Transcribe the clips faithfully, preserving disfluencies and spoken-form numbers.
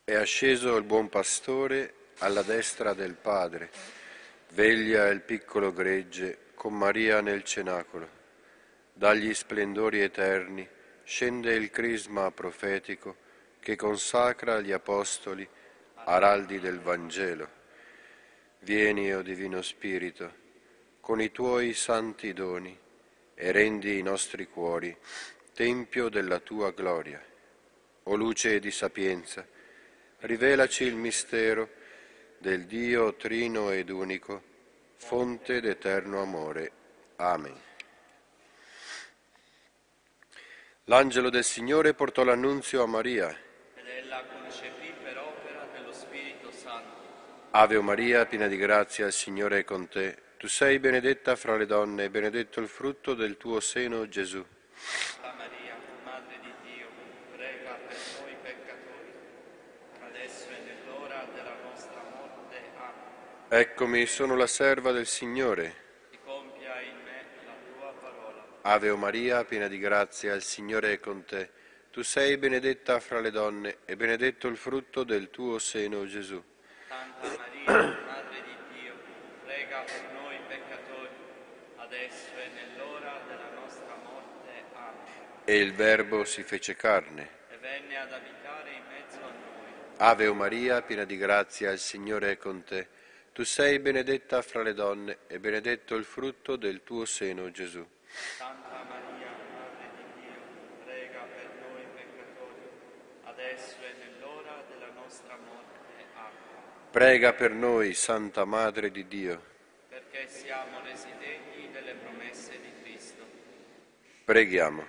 È asceso il buon pastore alla destra del Padre, veglia il piccolo gregge con Maria nel cenacolo. Dagli splendori eterni scende il crisma profetico che consacra gli apostoli, araldi del Vangelo. Vieni, o Divino Spirito, con i tuoi santi doni e rendi i nostri cuori tempio della tua gloria. O luce di sapienza, rivelaci il mistero del Dio trino ed unico, fonte d'eterno amore. Amen. L'angelo del Signore portò l'annunzio a Maria. Ed ella concepì per opera dello Spirito Santo. Ave Maria, piena di grazia, il Signore è con te. Tu sei benedetta fra le donne, e benedetto il frutto del tuo seno, Gesù. Santa Maria, Madre di Dio, prega per noi peccatori, adesso e nell'ora della nostra morte. Amen. Eccomi, sono la serva del Signore. Si compia in me la tua parola. Ave Maria, piena di grazia, il Signore è con te. Tu sei benedetta fra le donne, e benedetto il frutto del tuo seno, Gesù. Santa Maria, Madre di Dio, prega per noi peccatori, adesso e nell'ora della nostra morte. Amen. E il Verbo si fece carne. E venne ad abitare in mezzo a noi. Ave Maria, piena di grazia, il Signore è con te. Tu sei benedetta fra le donne, e benedetto il frutto del tuo seno, Gesù. Santa Maria, Madre di Dio, prega per noi peccatori, adesso e nell'ora della nostra morte. Amen. Prega per noi, Santa Madre di Dio. Perché siamo resi degni delle promesse di Cristo. Preghiamo.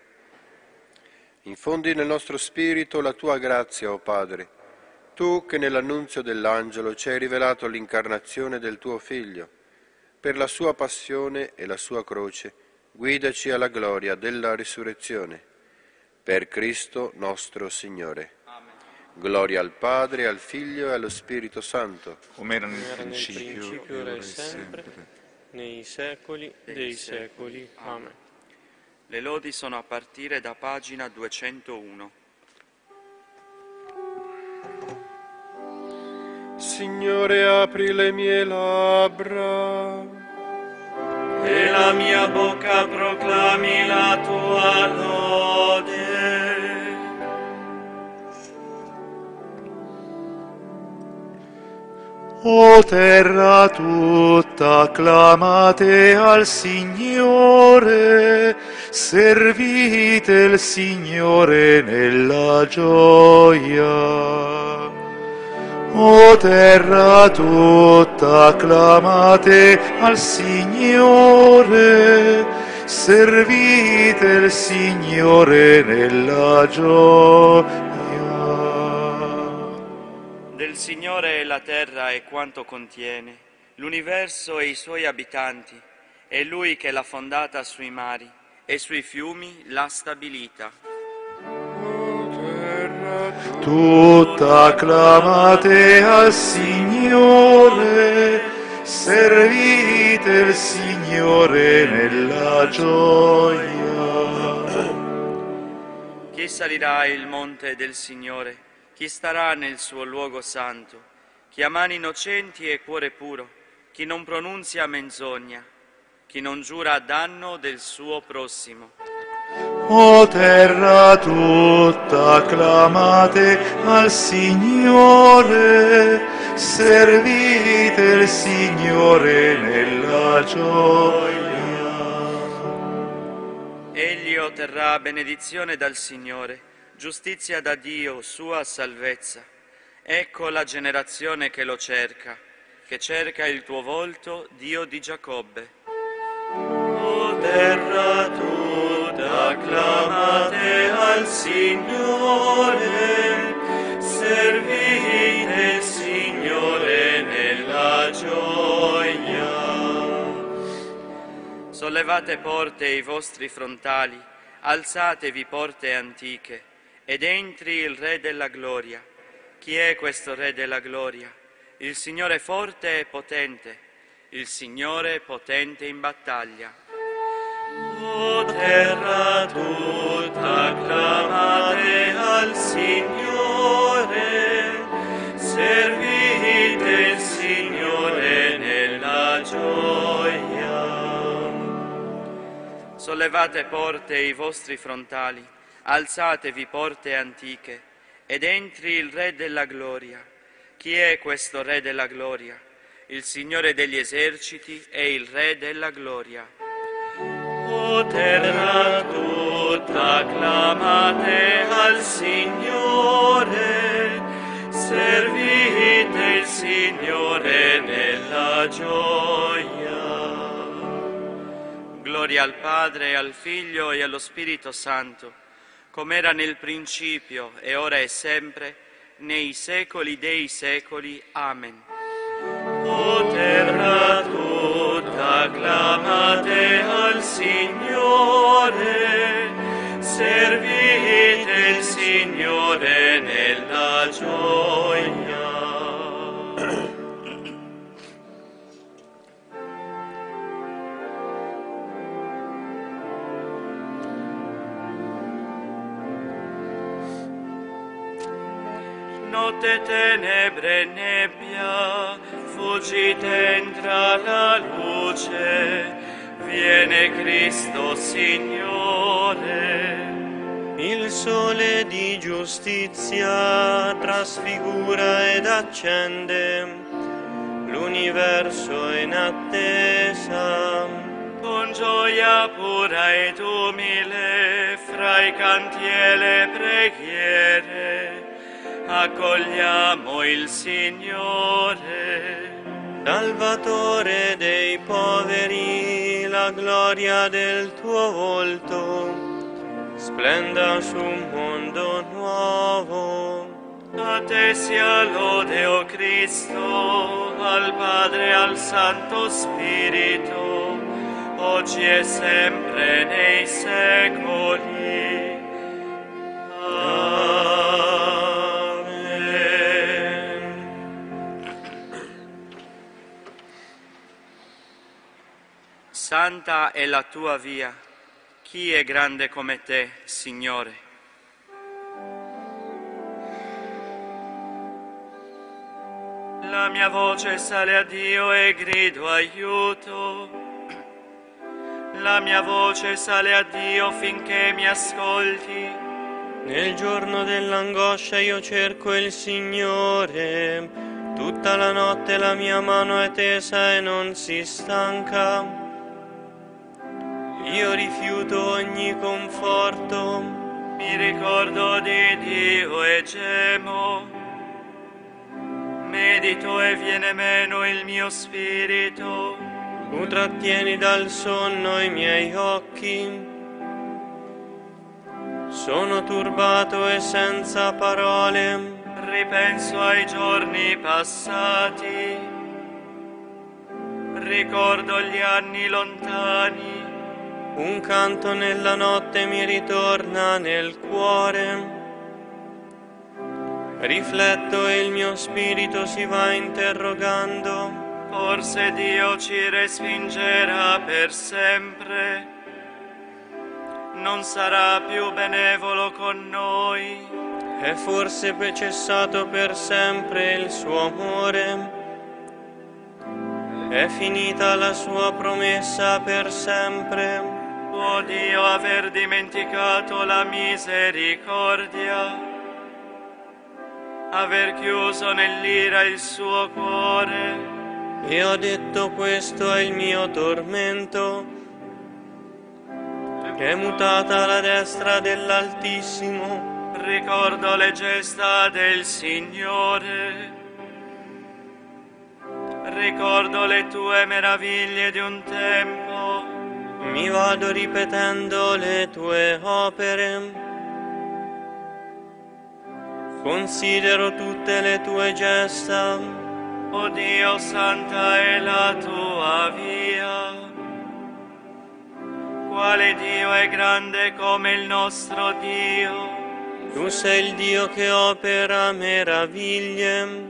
Infondi nel nostro spirito la tua grazia, o Padre, tu che nell'annunzio dell'angelo ci hai rivelato l'incarnazione del tuo Figlio. Per la sua passione e la sua croce, guidaci alla gloria della risurrezione. Per Cristo nostro Signore. Amen. Gloria al Padre, al Figlio e allo Spirito Santo. come era nel Era nel principio, principio, ora e sempre, nei secoli dei secoli. Amen. Le lodi sono a partire da pagina duecentouno. Signore, apri le mie labbra. E la mia bocca proclami la tua lode. O terra tutta, acclamate al Signore, servite il Signore nella gioia. O terra tutta, acclamate al Signore, servite il Signore nella gioia. Del Signore è la terra e quanto contiene, l'universo e i suoi abitanti. È Lui che l'ha fondata sui mari e sui fiumi l'ha stabilita. Tutta acclamate al Signore, servite il Signore nella gioia. Chi salirà il monte del Signore? Chi starà nel suo luogo santo? Chi ha mani innocenti e cuore puro? Chi non pronunzia menzogna? Chi non giura a danno del suo prossimo? O terra tutta, acclamate al Signore, servite il Signore nella gioia. Egli otterrà benedizione dal Signore, giustizia da Dio, sua salvezza. Ecco la generazione che lo cerca, che cerca il tuo volto, Dio di Giacobbe. O terra tutta, acclamate al Signore, servite il Signore nella gioia. Sollevate porte i vostri frontali, alzatevi porte antiche, ed entri il Re della gloria. Chi è questo Re della gloria? Il Signore forte e potente, il Signore potente in battaglia. O terra tutta, acclamate al Signore, Sollevate porte i vostri frontali, alzatevi porte antiche, ed entri il Re della gloria. Chi è questo Re della gloria? Il Signore degli eserciti è il Re della gloria. O terra tutta, acclamate al Signore, servite il Signore nella gioia. Gloria al Padre, al Figlio e allo Spirito Santo, come era nel principio, e ora e sempre, nei secoli dei secoli. Amen. O terra tutta, acclamate al Signore, servite il Signore nella gioia. Notte, tenebre, nebbia, fuggite, entra la luce, viene Cristo Signore. Il sole di giustizia trasfigura ed accende l'universo in attesa. Con gioia pura ed umile, fra i canti e le preghiere, accogliamo il Signore. Salvatore dei poveri, la gloria del tuo volto splenda su un mondo nuovo. A te sia lode, o Cristo, al Padre e al Santo Spirito, oggi e sempre nei secoli. Santa è la tua via, chi è grande come te, Signore? La mia voce sale a Dio e grido aiuto. La mia voce sale a Dio finché mi ascolti. Nel giorno dell'angoscia io cerco il Signore, tutta la notte la mia mano è tesa e non si stanca. Io rifiuto ogni conforto, mi ricordo di Dio e gemo, medito e viene meno il mio spirito. Tu trattieni dal sonno i miei occhi, sono turbato e senza parole. Ripenso ai giorni passati, ricordo gli anni lontani. Un canto nella notte mi ritorna nel cuore, rifletto e il mio spirito si va interrogando. Forse Dio ci respingerà per sempre, non sarà più benevolo con noi. È forse cessato per sempre il suo amore, è finita la sua promessa per sempre. Può Dio aver dimenticato la misericordia, aver chiuso nell'ira il suo cuore? E ho detto questo è il mio tormento, è mutata la destra dell'Altissimo. Ricordo le gesta del Signore, ricordo le tue meraviglie di un tempo. Mi vado ripetendo le tue opere, considero tutte le tue gesta. O Dio, santa è la tua via. Quale Dio è grande come il nostro Dio? Tu sei il Dio che opera meraviglie,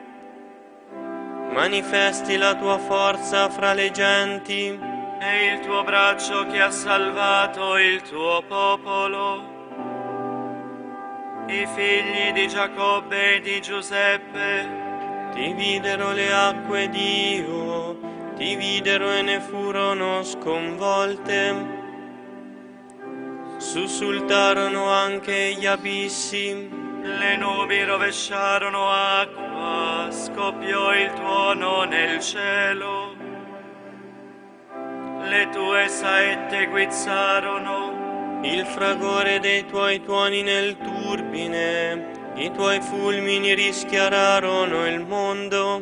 manifesti la tua forza fra le genti. È il tuo braccio che ha salvato il tuo popolo, i figli di Giacobbe e di Giuseppe. Ti videro le acque, Dio, ti videro e ne furono sconvolte. sussultarono anche gli abissi. Le nubi rovesciarono acqua, scoppiò il tuono nel cielo. Le tue saette guizzarono, il fragore dei tuoi tuoni nel turbine, i tuoi fulmini rischiararono il mondo.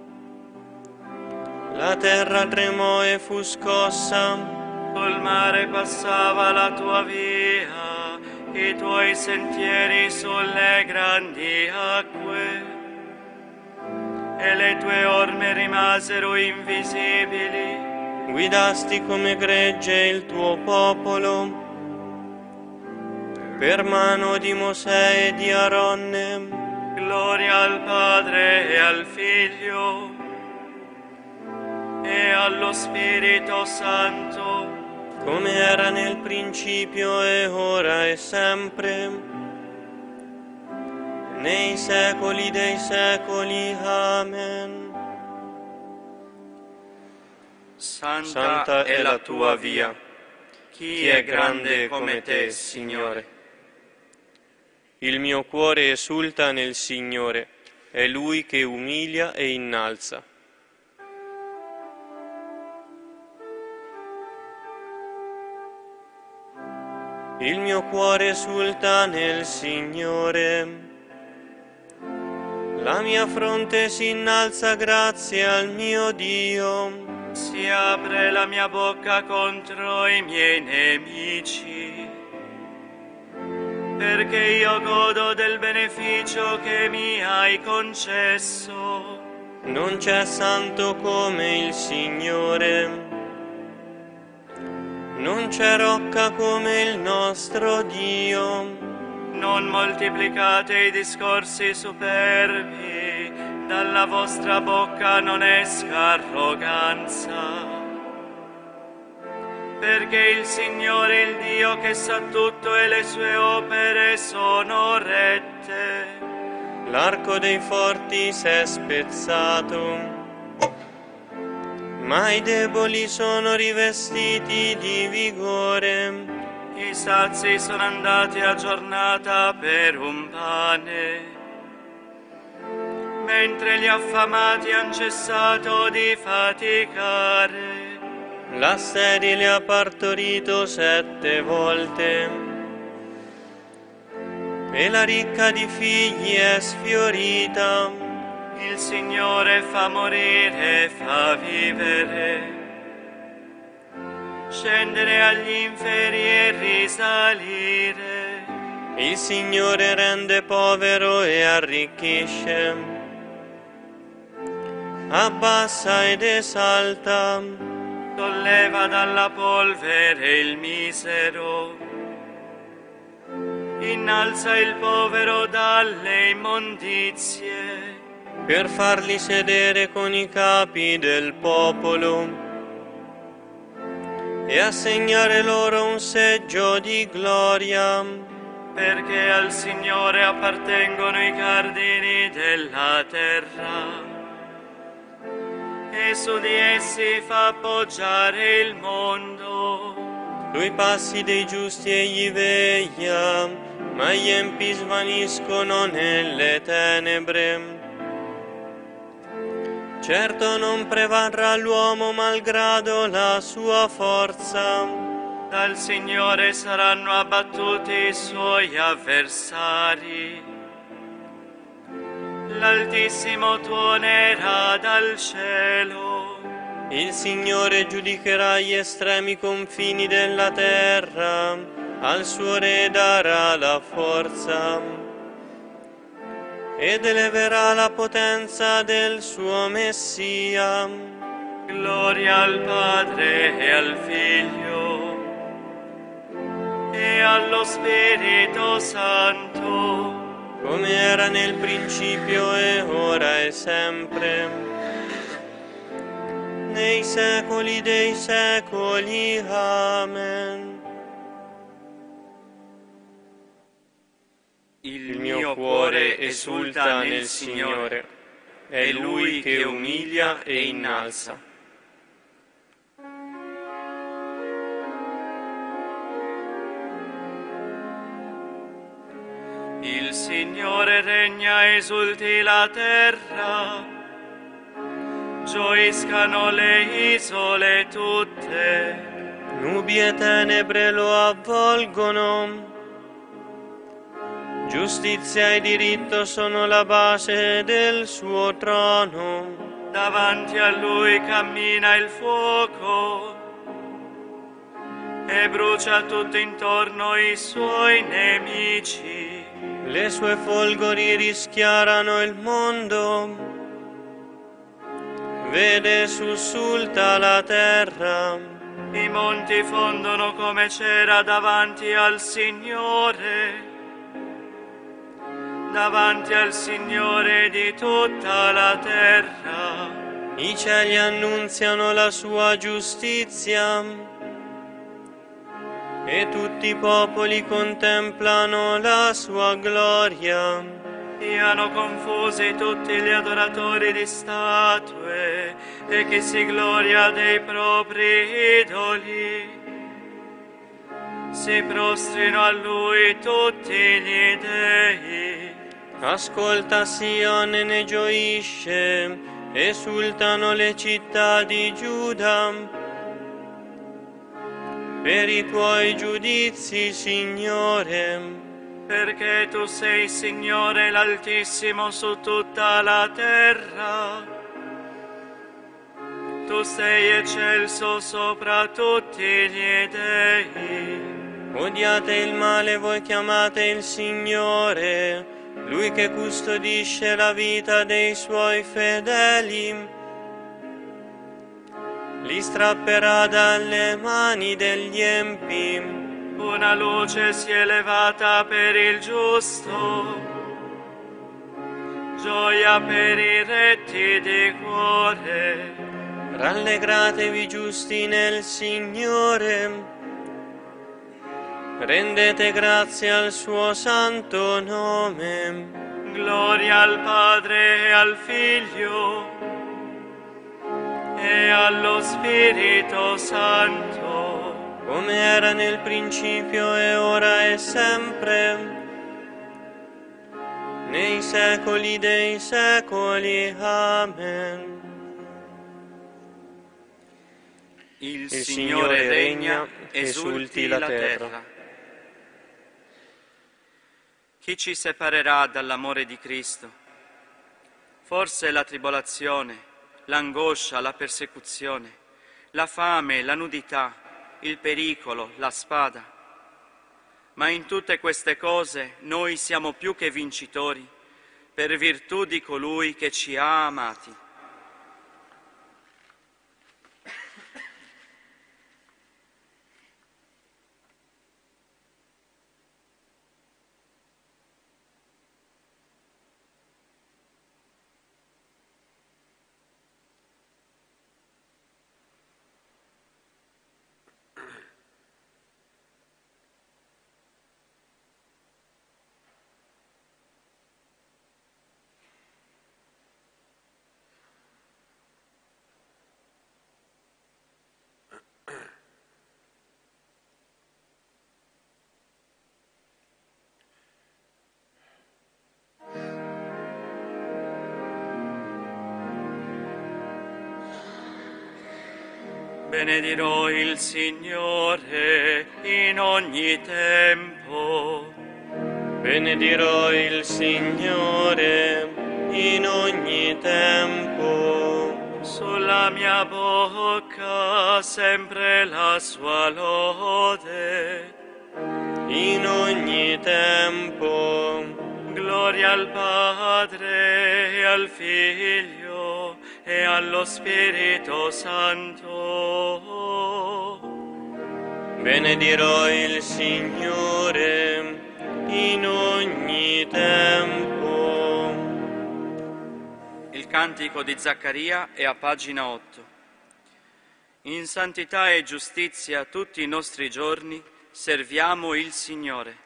La terra tremò e fu scossa, col mare passava la tua via, i tuoi sentieri sulle grandi acque, e le tue orme rimasero invisibili. Guidasti come gregge il tuo popolo, per mano di Mosè e di Aronne. Gloria al Padre e al Figlio e allo Spirito Santo, come era nel principio e ora e sempre, nei secoli dei secoli. Amen. Santa, Santa è la tua via. Chi è grande come te, Signore? Il mio cuore esulta nel Signore, è Lui che umilia e innalza. Il mio cuore esulta nel Signore, la mia fronte si innalza grazie al mio Dio. Si apre la mia bocca contro i miei nemici, perché io godo del beneficio che mi hai concesso. Non c'è santo come il Signore, non c'è rocca come il nostro Dio. Non moltiplicate i discorsi superbi, dalla vostra bocca non esca arroganza. Perché il Signore è il Dio che sa tutto e le sue opere sono rette. L'arco dei forti s'è spezzato, ma i deboli sono rivestiti di vigore. I sazi sono andati a giornata per un pane, mentre gli affamati han cessato di faticare. La sterile ha partorito sette volte, e la ricca di figli è sfiorita. Il Signore fa morire e fa vivere, scendere agli inferi e risalire. Il Signore rende povero e arricchisce, abbassa ed esalta. Solleva dalla polvere il misero, innalza il povero dalle immondizie, per farli sedere con i capi del popolo e assegnare loro un seggio di gloria. Perché al Signore appartengono i cardini della terra, e su di essi fa appoggiare il mondo. Lui passi dei giusti egli veglia, ma gli empi svaniscono nelle tenebre. Certo non prevarrà l'uomo malgrado la sua forza. Dal Signore saranno abbattuti i suoi avversari. L'Altissimo tuonerà dal cielo. Il Signore giudicherà gli estremi confini della terra, al suo Re darà la forza ed eleverà la potenza del suo Messia. Gloria al Padre e al Figlio e allo Spirito Santo, come era nel principio e ora e sempre, nei secoli dei secoli. Amen. Il mio cuore esulta nel Signore, è Lui che umilia e innalza. regna, esulti la terra, gioiscano le isole tutte. Nubi e tenebre lo avvolgono, giustizia e diritto sono la base del suo trono. Davanti a lui cammina il fuoco e brucia tutto intorno i suoi nemici. Le sue folgori rischiarano il mondo, vede sussulta la terra. I monti fondono come cera davanti al Signore, davanti al Signore di tutta la terra. I cieli annunziano la sua giustizia e tutti i popoli contemplano la sua gloria. Siano confusi tutti gli adoratori di statue e chi si gloria dei propri idoli. Si prostrino a lui tutti gli dei. Ascolta Sion e ne gioisce, esultano le città di Giuda. Per i tuoi giudizi, Signore, perché tu sei, Signore, l'Altissimo su tutta la terra. Tu sei eccelso sopra tutti gli dei. Odiate il male, voi chiamate il Signore, Lui che custodisce la vita dei Suoi fedeli. Li strapperà dalle mani degli empi. Una luce si è levata per il giusto, gioia per i retti di cuore. Rallegratevi giusti nel Signore, rendete grazie al suo santo nome. Gloria al Padre e al Figlio e allo Spirito Santo, come era nel principio e ora e sempre, nei secoli dei secoli. Amen. Il, Il Signore, Signore regna, esulti esulti la la terra. terra. Chi ci separerà dall'amore di Cristo? Forse la tribolazione, l'angoscia, la persecuzione, la fame, la nudità, il pericolo, la spada. Ma in tutte queste cose noi siamo più che vincitori per virtù di colui che ci ha amati. Benedirò il Signore in ogni tempo. Benedirò il Signore in ogni tempo. Sulla mia bocca sempre la sua lode. In ogni tempo. Gloria al Padre e al Figlio e allo Spirito Santo. Benedirò il Signore in ogni tempo. Il cantico di Zaccaria è a pagina otto. In santità e giustizia tutti i nostri giorni serviamo il Signore.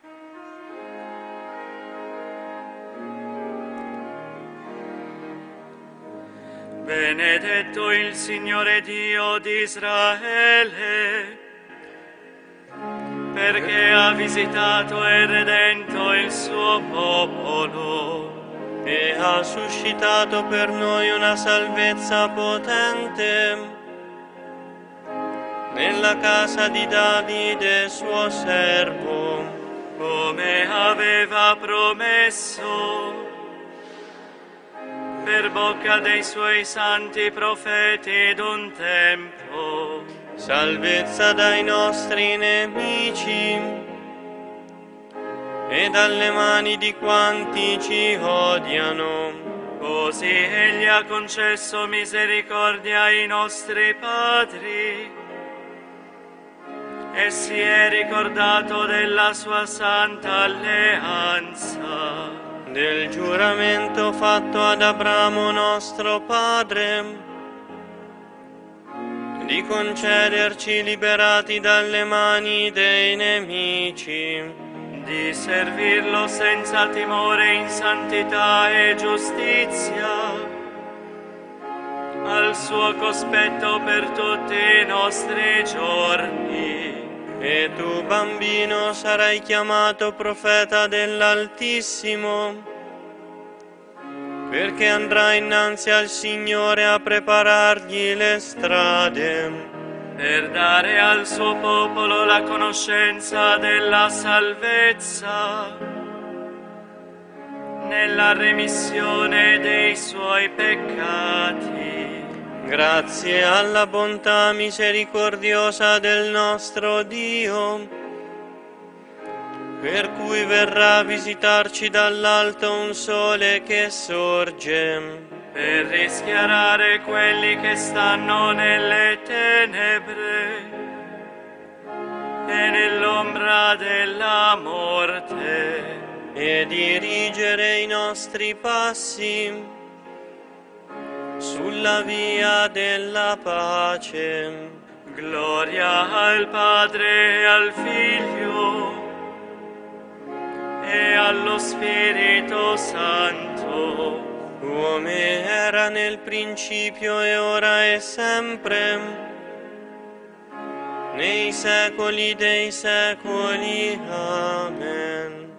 Benedetto il Signore Dio di Israele, perché ha visitato e redento il suo popolo e ha suscitato per noi una salvezza potente nella casa di Davide suo servo, come aveva promesso per bocca dei suoi santi profeti d'un tempo. Salvezza dai nostri nemici e dalle mani di quanti ci odiano. Così egli ha concesso misericordia ai nostri padri e si è ricordato della sua santa alleanza, del giuramento fatto ad Abramo nostro padre, di concederci, liberati dalle mani dei nemici, di servirlo senza timore in santità e giustizia, al suo cospetto per tutti i nostri giorni. E tu, bambino, sarai chiamato profeta dell'Altissimo, perché andrai innanzi al Signore a preparargli le strade, per dare al suo popolo la conoscenza della salvezza, nella remissione dei suoi peccati. Grazie alla bontà misericordiosa del nostro Dio, per cui verrà a visitarci dall'alto un sole che sorge, per rischiarare quelli che stanno nelle tenebre e nell'ombra della morte, e dirigere i nostri passi sulla via della pace. Gloria al Padre e al Figlio e allo Spirito Santo, come era nel principio e ora e sempre, nei secoli dei secoli. Amen.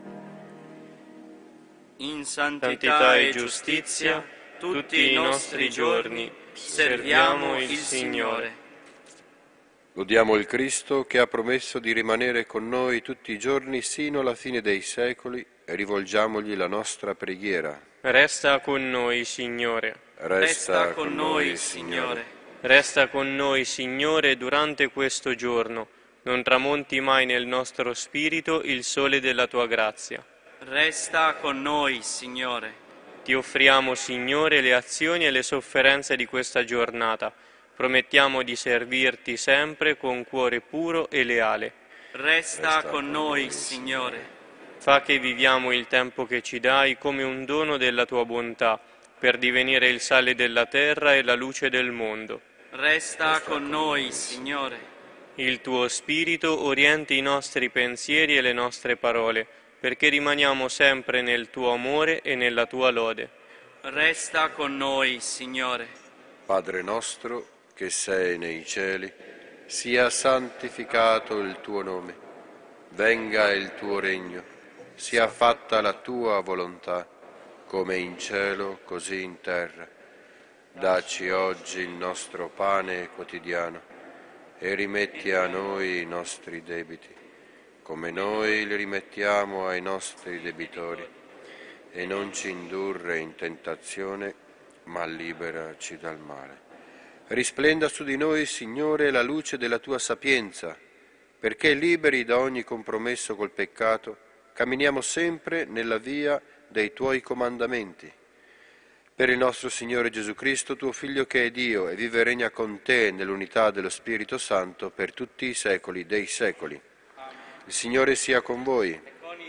In santità e giustizia tutti i nostri giorni serviamo il Signore. Lodiamo il Cristo che ha promesso di rimanere con noi tutti i giorni sino alla fine dei secoli e rivolgiamogli la nostra preghiera. Resta con noi, Signore. Resta, Resta con noi, Signore. Resta con noi, Signore, durante questo giorno. Non tramonti mai nel nostro spirito il sole della tua grazia. Resta con noi, Signore. Ti offriamo, Signore, le azioni e le sofferenze di questa giornata. Promettiamo di servirti sempre con cuore puro e leale. Resta, Resta con noi, Signore. Fa che viviamo il tempo che ci dai come un dono della tua bontà, per divenire il sale della terra e la luce del mondo. Resta, Resta con noi, Signore. Il tuo Spirito orienti i nostri pensieri e le nostre parole, perché rimaniamo sempre nel tuo amore e nella tua lode. Resta con noi, Signore. Padre nostro, che sei nei cieli, sia santificato il tuo nome. Venga il tuo regno. Sia fatta la tua volontà, come in cielo, così in terra. Dacci oggi il nostro pane quotidiano e rimetti a noi i nostri debiti, come noi li rimettiamo ai nostri debitori, e non ci indurre in tentazione, ma liberaci dal male. Risplenda su di noi, Signore, la luce della tua sapienza, perché liberi da ogni compromesso col peccato, camminiamo sempre nella via dei tuoi comandamenti. Per il nostro Signore Gesù Cristo, tuo Figlio che è Dio e vive e regna con te nell'unità dello Spirito Santo per tutti i secoli dei secoli. Il Signore sia con voi.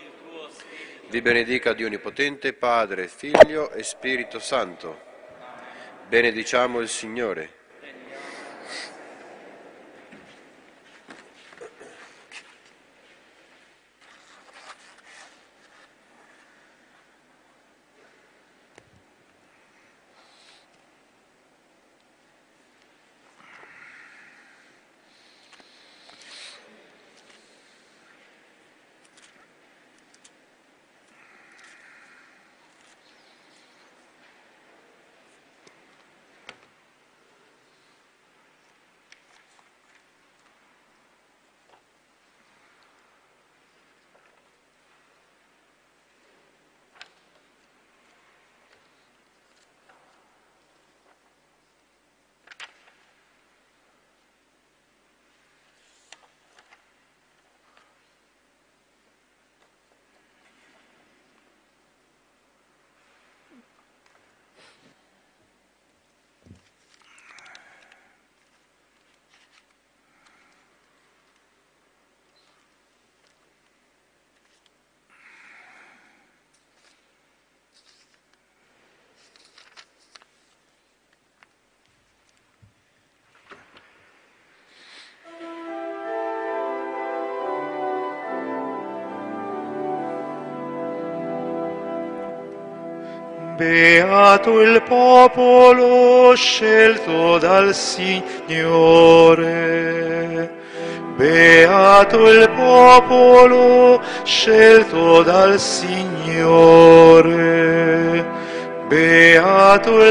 Vi benedica Dio Onnipotente, Padre, Figlio e Spirito Santo. Benediciamo il Signore. Beato il popolo scelto dal Signore. Beato il popolo scelto dal Signore. Beato il